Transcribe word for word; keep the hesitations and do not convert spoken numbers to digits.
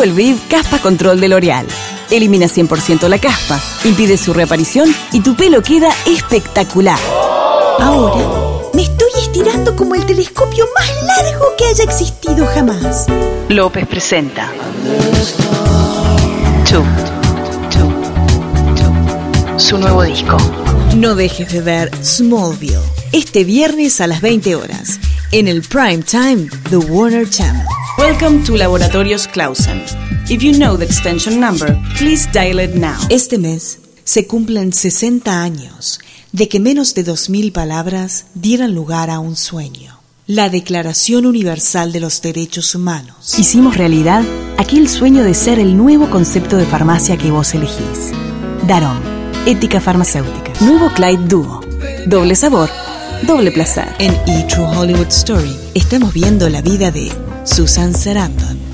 Elvive Caspa Control de L'Oreal. Elimina cien por ciento la caspa, impide su reaparición y tu pelo queda espectacular. Ahora me estoy estirando como el telescopio más largo que haya existido jamás. López presenta Two, Two, Two, su nuevo disco. No dejes de ver Smallville este viernes a las veinte horas en el Prime Time The Warner Channel. Welcome to Laboratorios Clausen. If you know the extension number, please dial it now. Este mes se cumplen sesenta años de que menos de dos mil palabras dieran lugar a un sueño. La Declaración Universal de los Derechos Humanos. Hicimos realidad aquel sueño de ser el nuevo concepto de farmacia que vos elegís. Darón, ética farmacéutica. Nuevo Clyde Duo. Doble sabor, doble placer. En E! True Hollywood Story estamos viendo la vida de Susan Sarandon.